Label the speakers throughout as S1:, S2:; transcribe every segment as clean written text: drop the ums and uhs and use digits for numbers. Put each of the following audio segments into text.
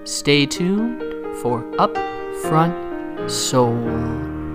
S1: Stay tuned for Upfront Soul.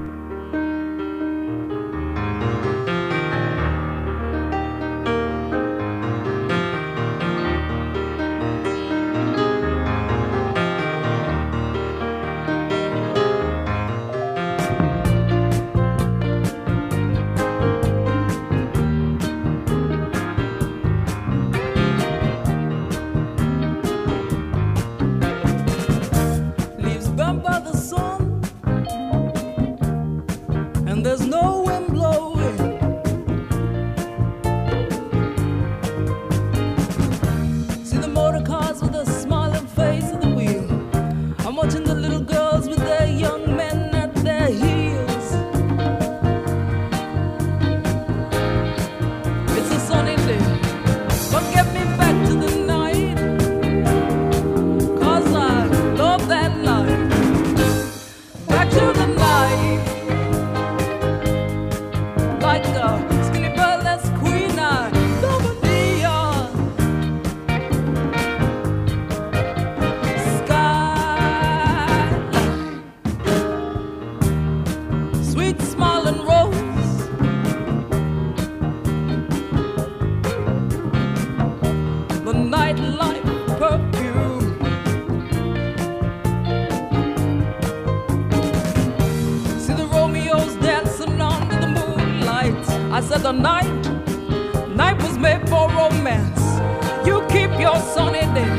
S2: The night was made for romance. You keep your sunny day.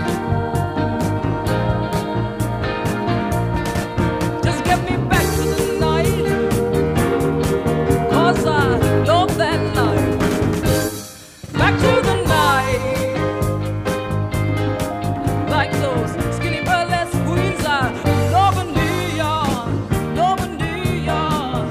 S2: Just get me back to the night, 'cause I love that night. Back to the night, like those skinny burlesque queens. I love in New York, love in New York.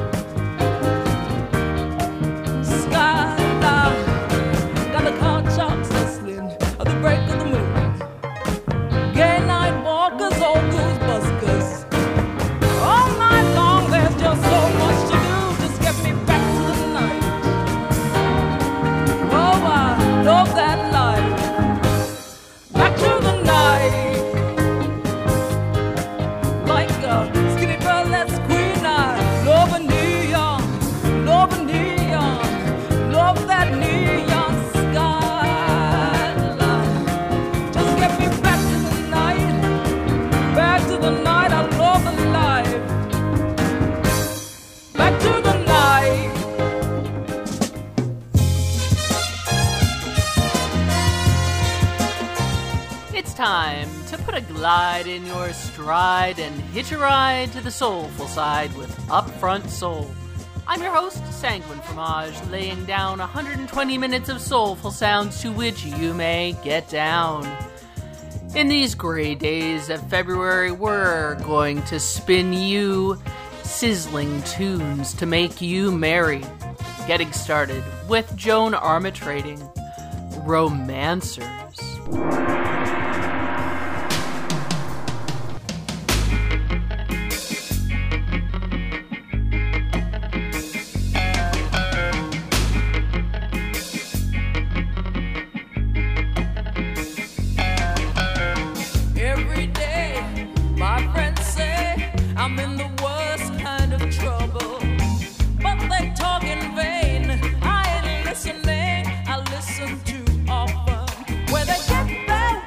S1: Time to put a glide in your stride and hitch a ride to the soulful side with Upfront Soul. I'm your host, Sanguine Fromage, laying down 120 minutes of soulful sounds to which you may get down. In these gray days of February, we're going to spin you sizzling tunes to make you merry. Getting started with Joan Armatrading, Romancers.
S2: I'm in the worst kind of trouble, but they talk in vain. I ain't listening, I listen too often. Where they get their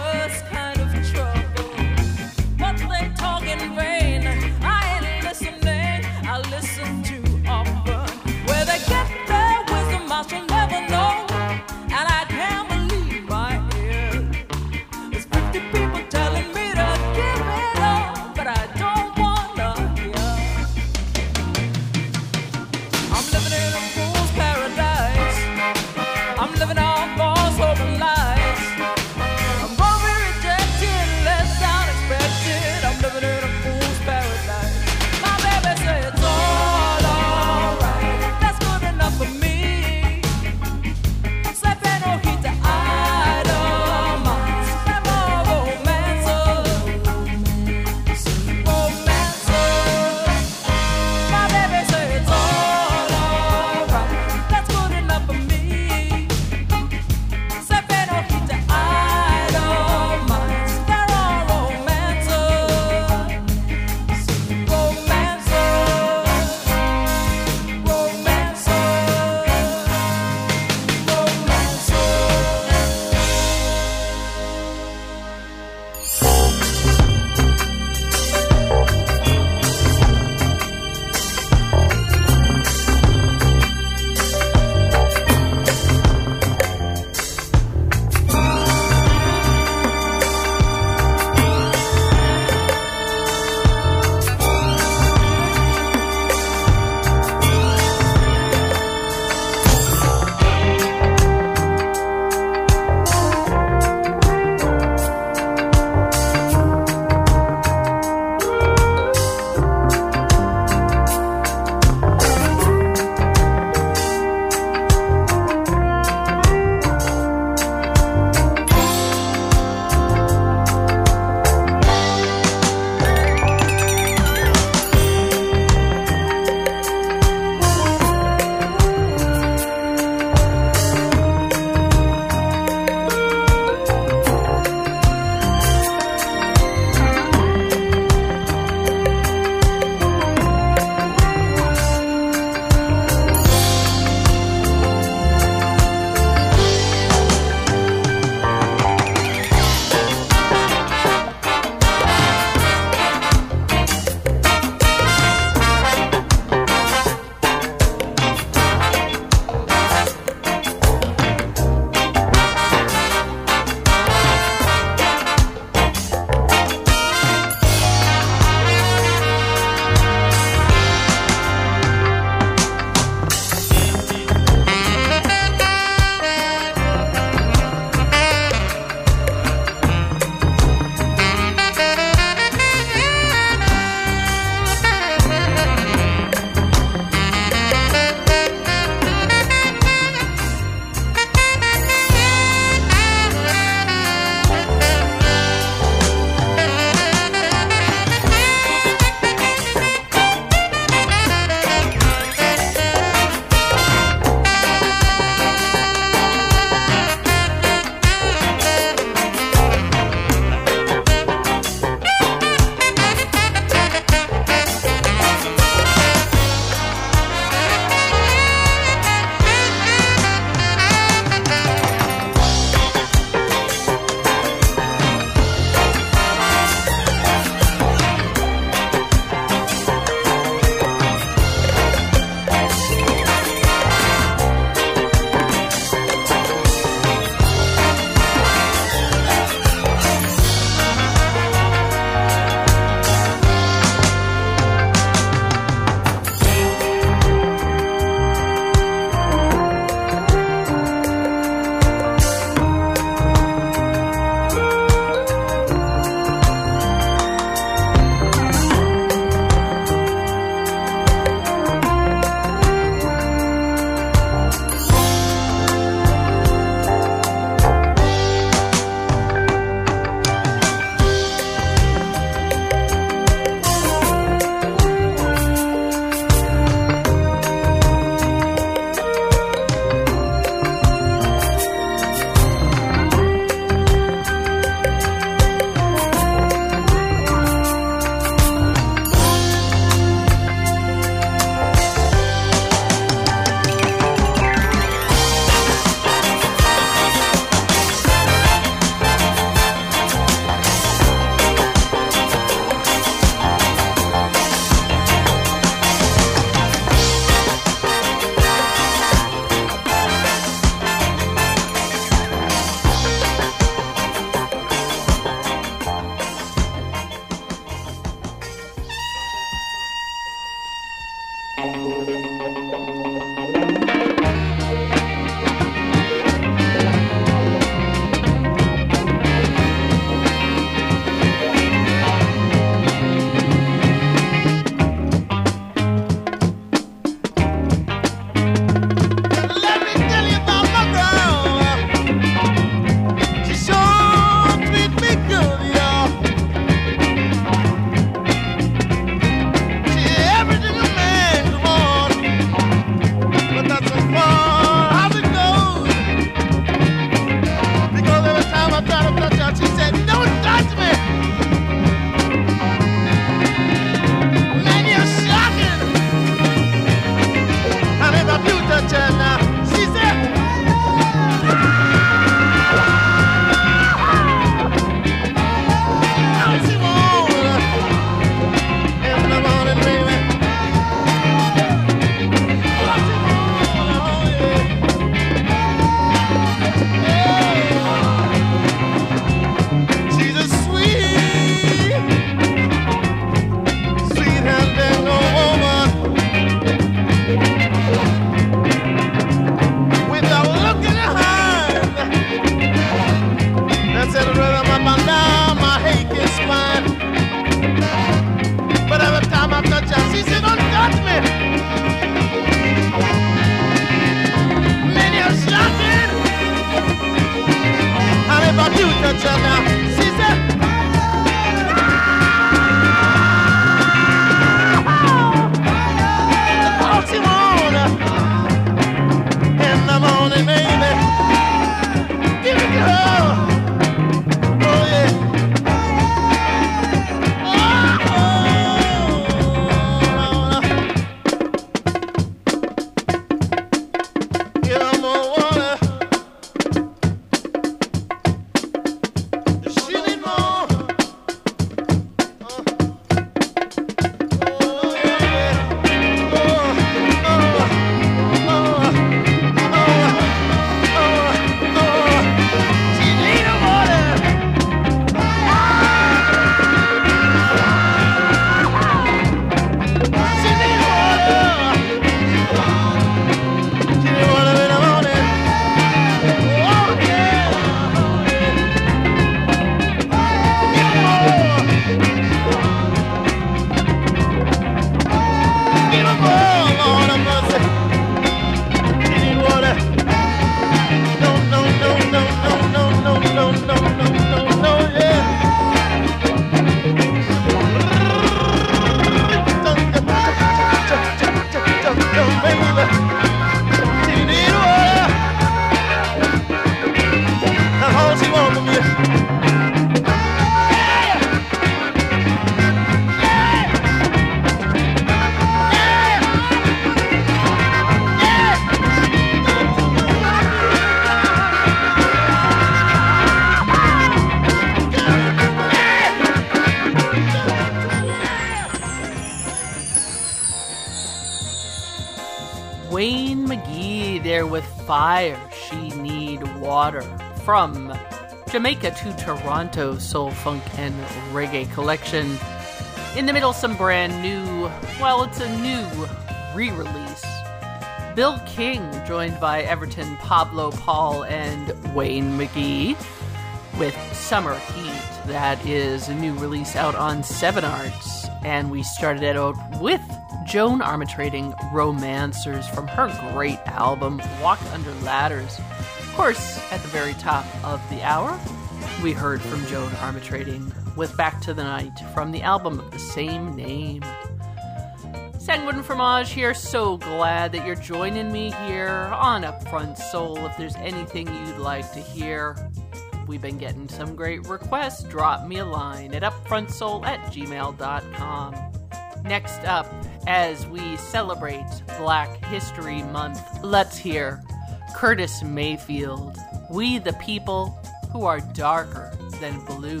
S1: fire, she need water. From Jamaica to Toronto, soul, funk, and reggae collection. In the middle, some brand new, well, it's a new re-release. Bill King, joined by Everton, Pablo Paul, and Wayne McGee, with Summer Heat. That is a new release out on Seven Arts. And we started it out with Joan Armatrading, Romancers, from her great album, Walk Under Ladders. Of course, at the very top of the hour, we heard from Joan Armatrading with Back to the Night from the album of the same name. Sanguine Fromage here, so glad that you're joining me here on Upfront Soul. If there's anything you'd like to hear, we've been getting some great requests. Drop me a line at upfrontsoul@gmail.com. Next up, as we celebrate Black History Month, let's hear Curtis Mayfield, We the People Who Are Darker Than Blue.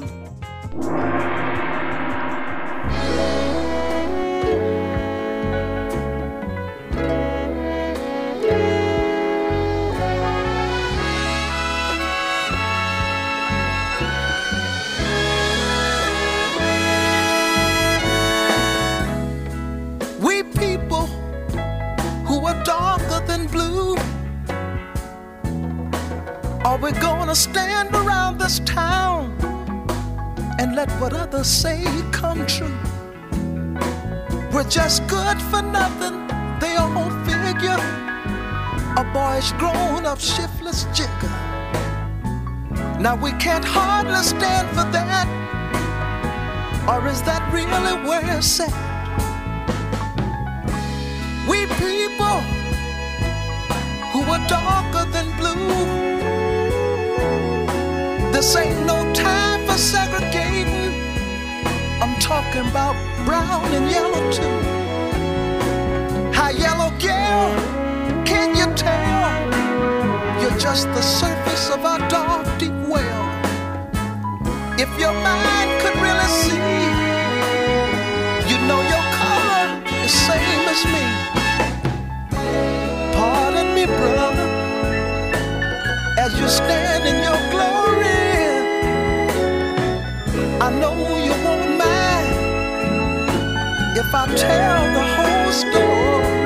S3: We people who are darker than blue, are we gonna stand around this town and let what others say come true? We're just good for nothing, they all figure. A boyish grown-up shiftless jigger. Now we can't hardly stand for that. Or is that really where it's at? We people who are darker than blue, this ain't no time for segregating. I'm talking about brown and yellow too. How yellow, girl, can you tell? You're just the surface of our dark, deep well. If your mind could really see, you know your color is same as me. Pardon me, brother, as you stand in your glory. I know you won't mind if I tell the whole story.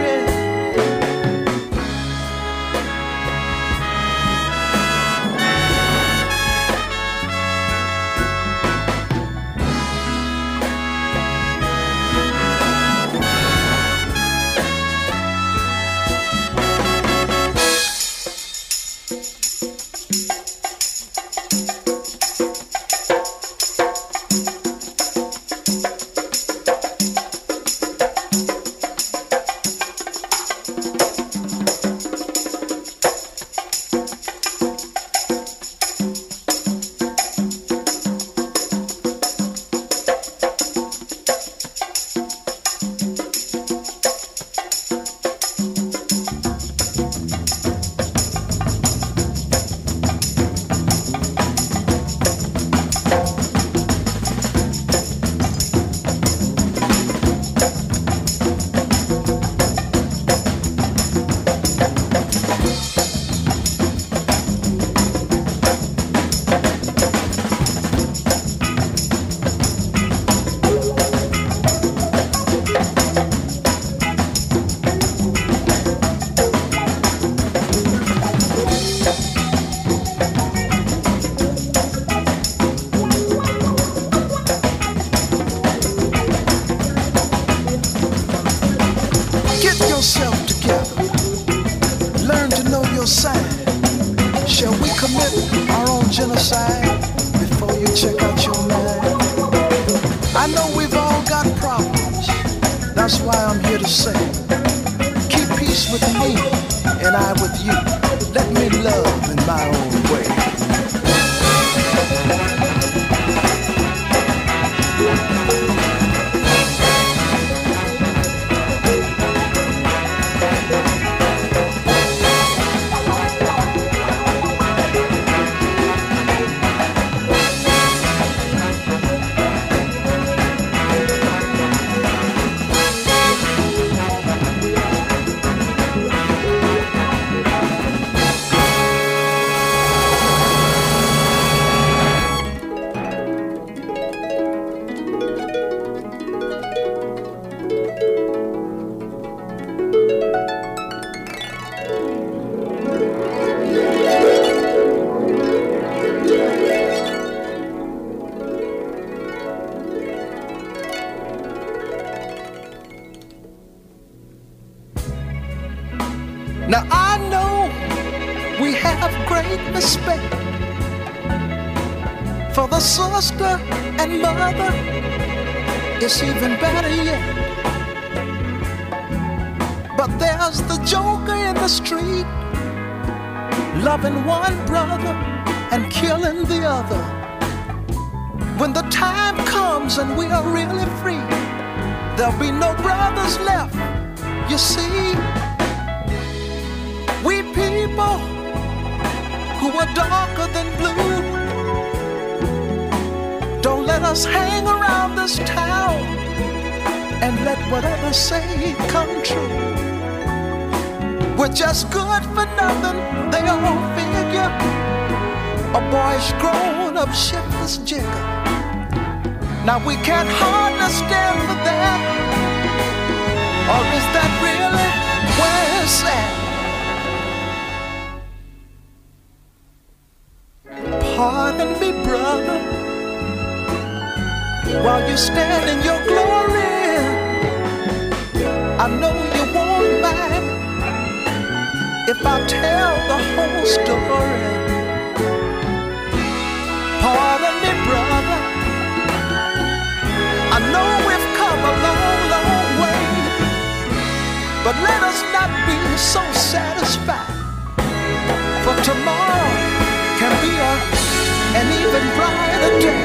S3: Now I know we have great respect for the sister and mother. It's even better yet. But there's the joker in the street, loving one brother and killing the other. When the time comes and we are really free, there'll be no brothers left, you see. We people who are darker than blue, don't let us hang around this town and let whatever say come true. We're just good for nothing, they all figure. A boy's grown up shiftless jigger. Now we can't hardly stand for that. Or is that really where it's at? Pardon me, brother, while you stand in your glory. I know you won't mind if I tell the whole story. Pardon me, brother, I know we've come a long, long way, but let us not be so satisfied, for tomorrow can be an even brighter day.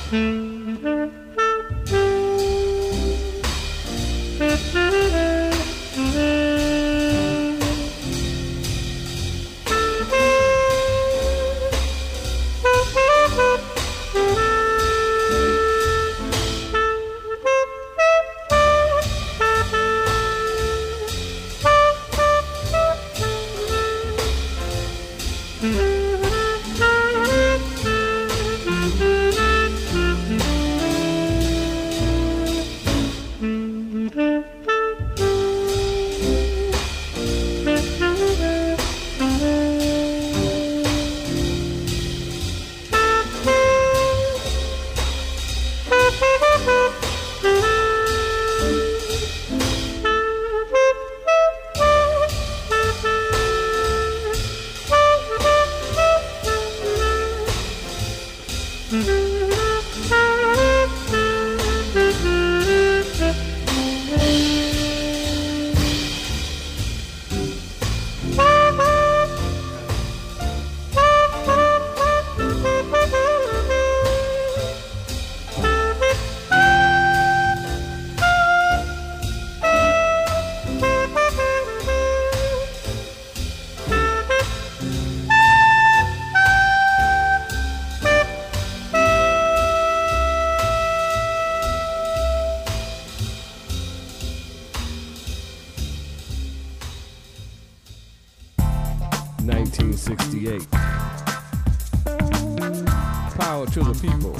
S4: Power to the people.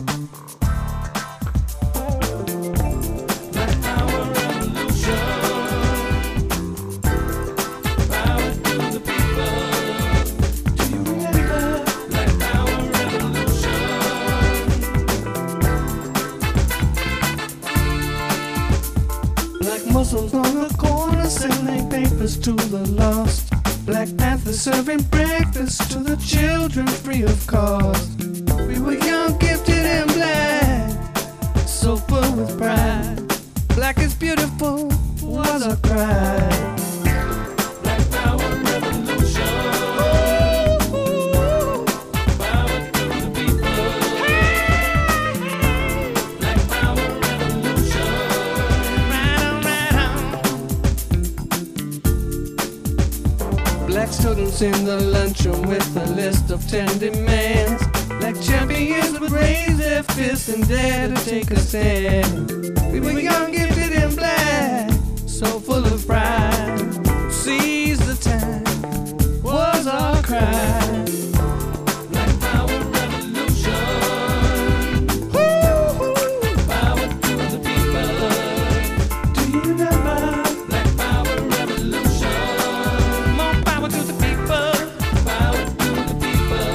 S2: Black Power Revolution. Power to the people. Do you remember? Black Power Revolution.
S3: Black Muslims on the corner selling papers to the lost. Black Panthers serving breakfast to the children free of cost. We were young, gifted, and black, so full with pride. Black is beautiful was our cry.
S2: Black Power Revolution. Power to the people. Black Power Revolution.
S3: Right on, right on. Black students in the lunchroom with a list of 10 demands. Black champions would raise their fists and dare to take a stand. We were young, gifted, and black, so full of pride. Seize the time was our cry.
S2: Black Power Revolution. Power to the people.
S3: Do you remember?
S2: Black Power Revolution.
S3: More power to the people.
S2: Power to the people.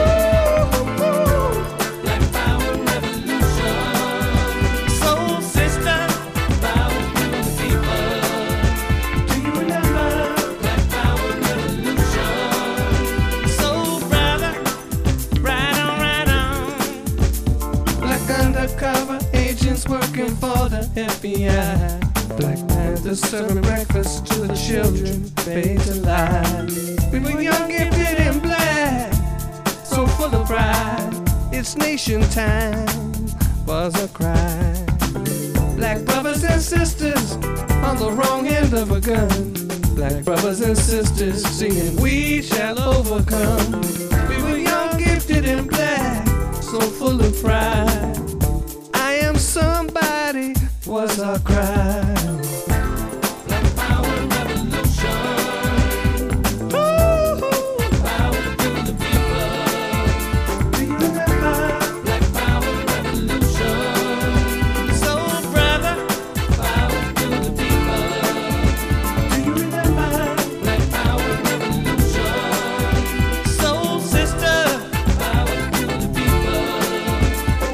S2: Black Power Revolution.
S3: Soul sister.
S2: Power to the people.
S3: Do you remember?
S2: Black Power Revolution.
S3: Soul brother. Right on, right on. Black undercover agents working for the FBI. Black Panthers serving breakfast to the children paid to lie. We were young, gifted, and black, so full of pride. It's nation time was a cry. Black brothers and sisters on the wrong end of a gun. Black brothers and sisters singing, we shall overcome. We were young, gifted, and black, so full of pride. I am somebody was our cry.
S2: Black Power Revolution. Power to the people.
S3: Do you remember?
S2: Black Power Revolution.
S3: Soul brother,
S2: Power to the people.
S3: do you remember?
S2: Black Power Revolution.
S3: Soul sister,
S2: Power to the people.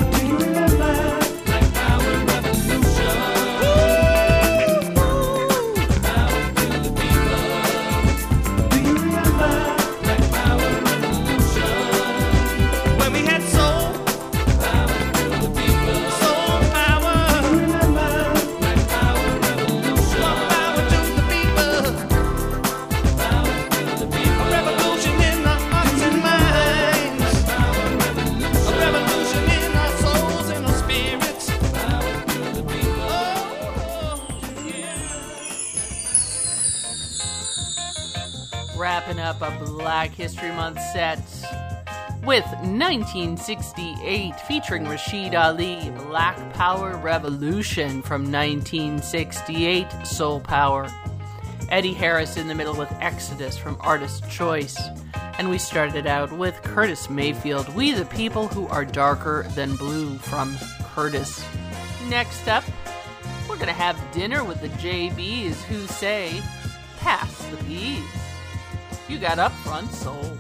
S1: a Black History Month set with 1968 featuring Rashid Ali, Black Power Revolution from 1968, Soul Power. Eddie Harris in the middle with Exodus from Artist Choice. And we started out with Curtis Mayfield, We the People Who Are Darker Than Blue from Curtis. Next up, we're going to have dinner with the JBs who say, pass the peas. You got Upfront Soul.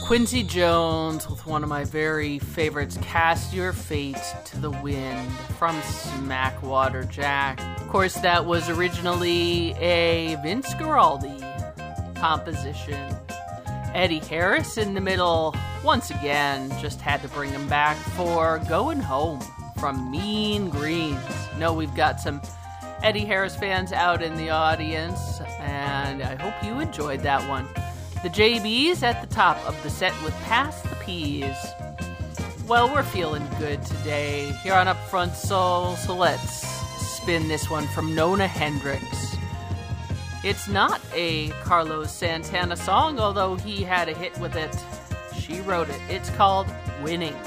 S1: Quincy Jones with one of my very favorites, Cast Your Fate to the Wind from Smackwater Jack. Of course, that was originally a Vince Guaraldi composition. Eddie Harris in the middle, once again, just had to bring him back for Going Home from Mean Greens. No, we've got some Eddie Harris fans out in the audience, and I hope you enjoyed that one. The JBs at the top of the set with Pass the Peas. Well, we're feeling good today here on Upfront Soul, so let's spin this one from Nona Hendryx. It's not a Carlos Santana song, although he had a hit with it. She wrote it. It's called Winning.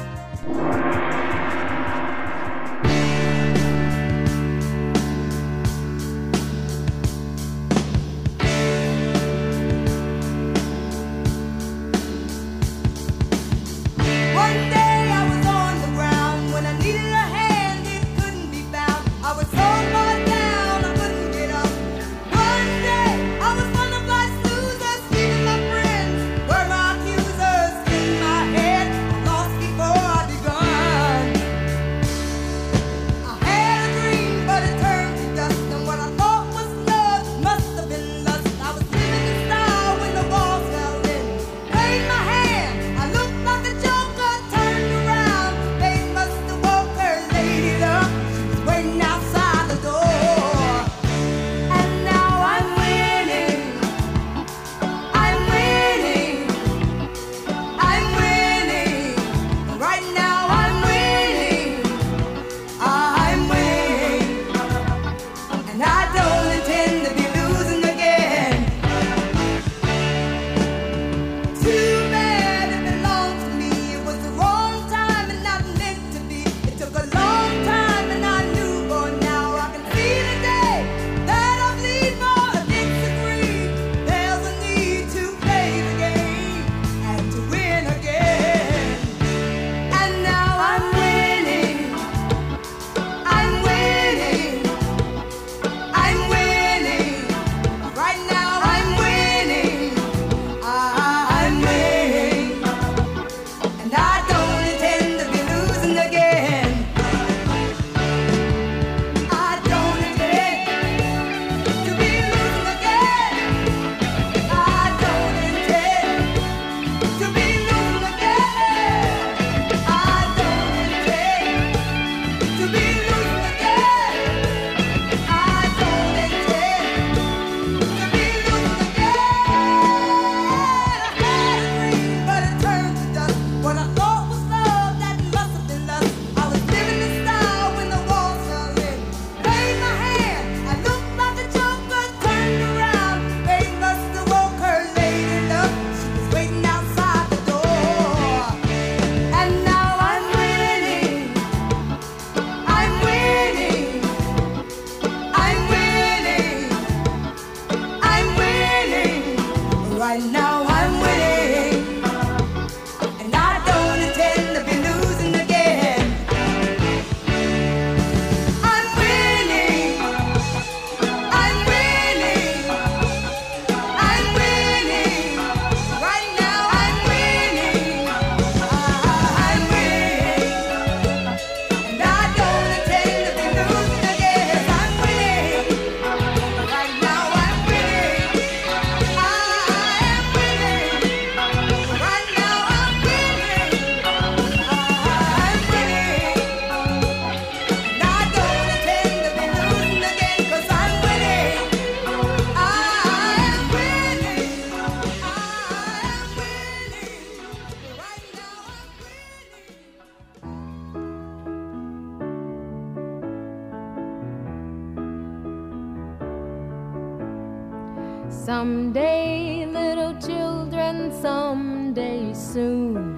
S4: Someday, little children, someday soon.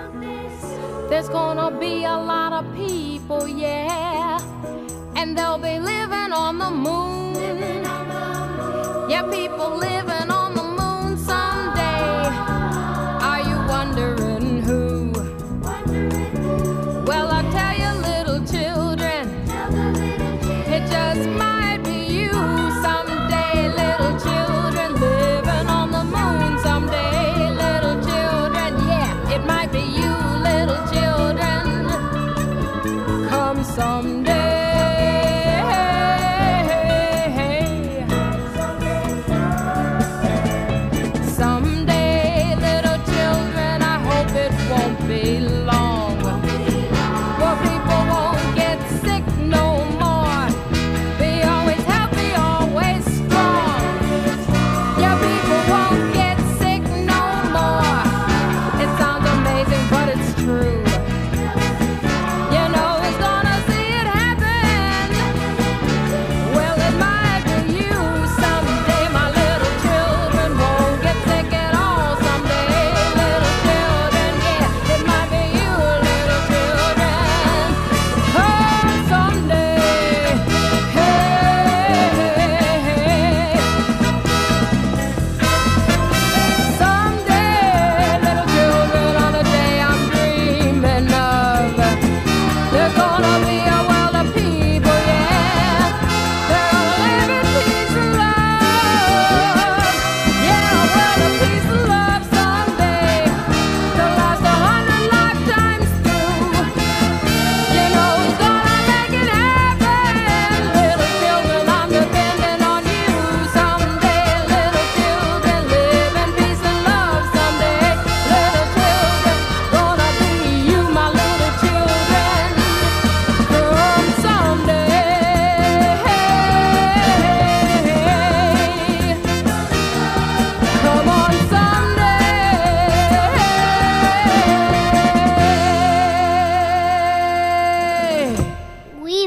S4: There's gonna be a lot of people, yeah, and they'll be living on the moon. Yeah, people living on the moon someday. Are you wondering who? Well, I tell you, little children, it just might be you someday, little children, living on the moon someday, little children, yeah.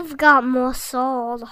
S5: You've got more soul.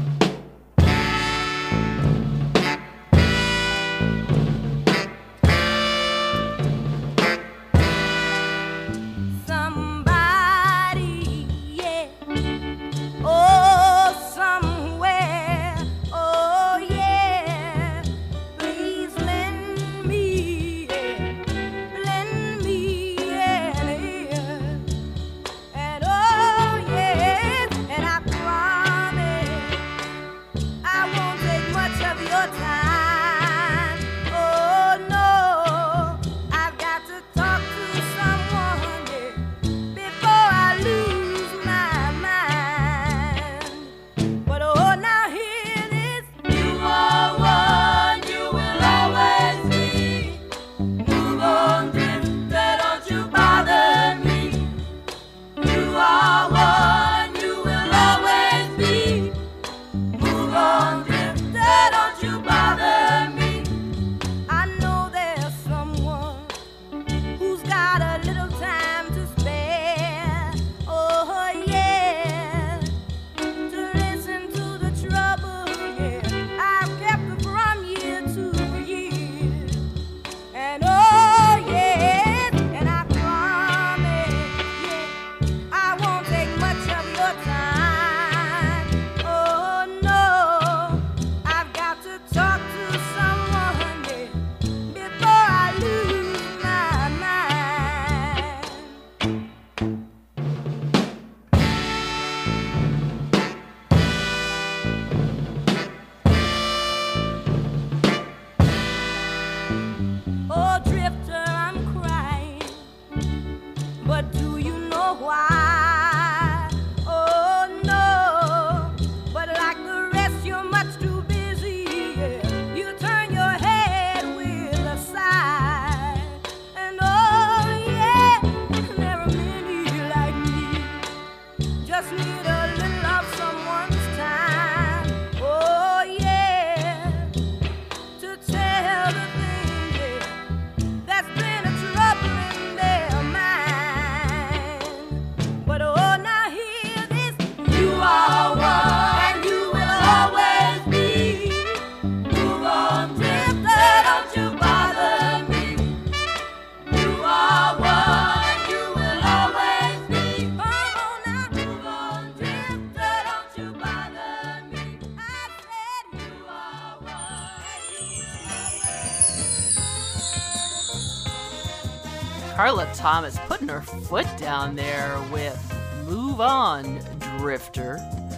S1: Carla Thomas putting her foot down there with Move On, Drifter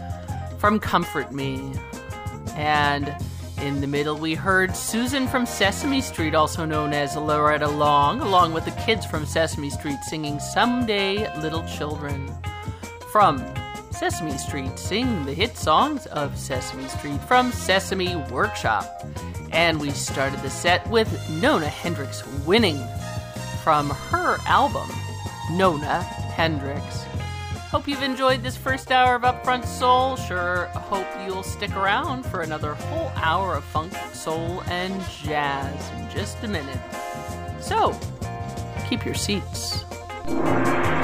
S1: from Comfort Me. And in the middle we heard Susan from Sesame Street, also known as Loretta Long, along with the kids from Sesame Street singing Someday Little Children. From Sesame Street, sing the hit songs of Sesame Street from Sesame Workshop. And we started the set with Nona Hendryx, Winning, from her album, Nona Hendryx. Hope you've enjoyed this first hour of Upfront Soul. Sure hope you'll stick around for another whole hour of funk, soul, and jazz in just a minute. So, keep your seats.